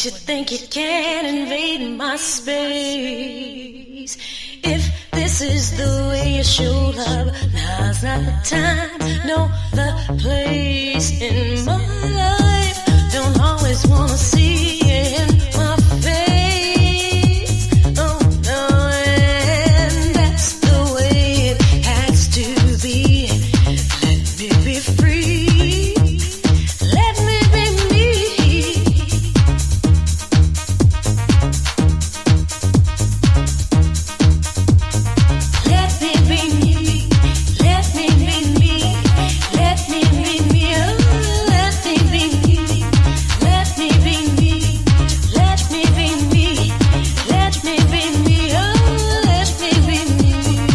makes you think you can invade my space? If this is the way you showed up, now's not the time, no, the place in my life. Don't always wanna see it in my face. Oh no, and that's the way it has to be. Let me be free. Let me be me. Let me be me. Let me be me. Let me be me. Oh, let me be me. Let me be me. Let me be me. Let me be me. Oh, let me be me.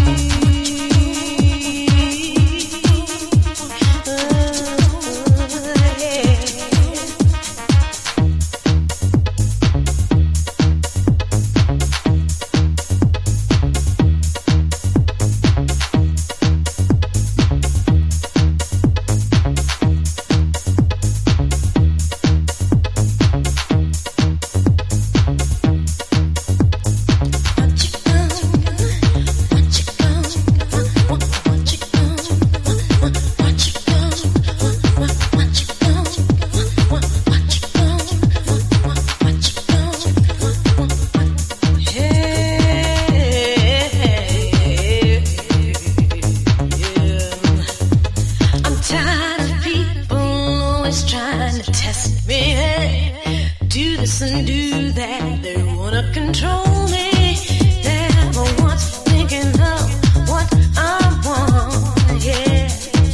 I'm tired of people always trying to test me. Do this and do that. They wanna control me. They're never once thinking of what I want. Yeah,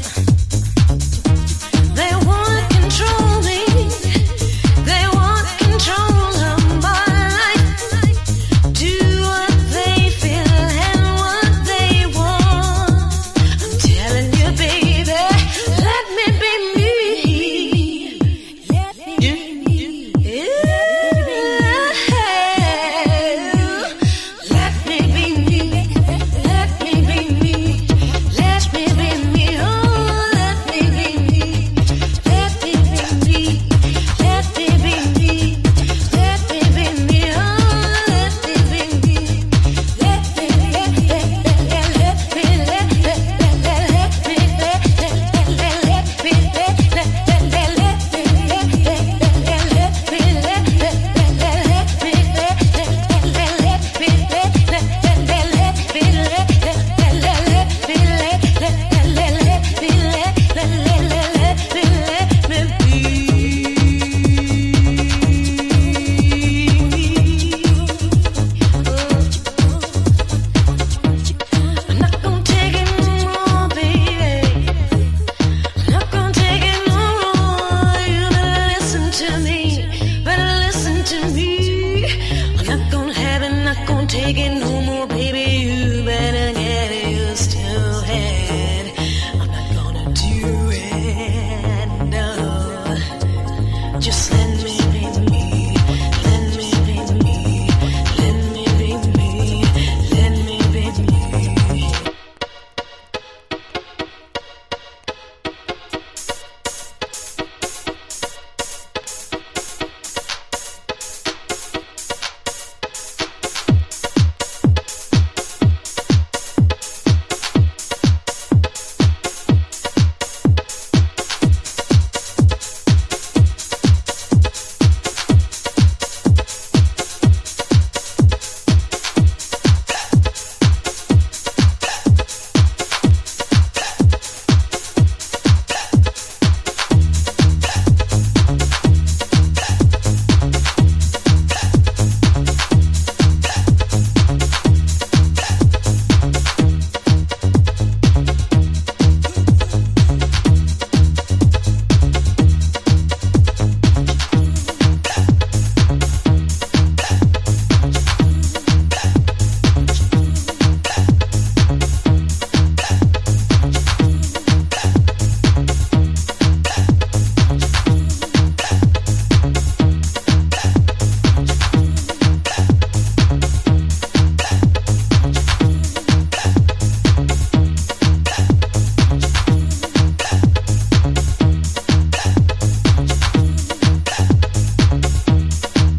they wanna control me. They want control of my life. Do what they feel and what they want. I'm telling you, baby, let me be me. Let me be me. Let me be me. Let me be me. Let me be me. Oh, let me be me. Let me be me. Let me be me. Let me be me. Oh, let me be me. Let me I'm not gonna take it no more, baby. I'm not gonna take it no more. You better listen to me. Better listen to me. I'm not gonna have it, not gonna take it no more,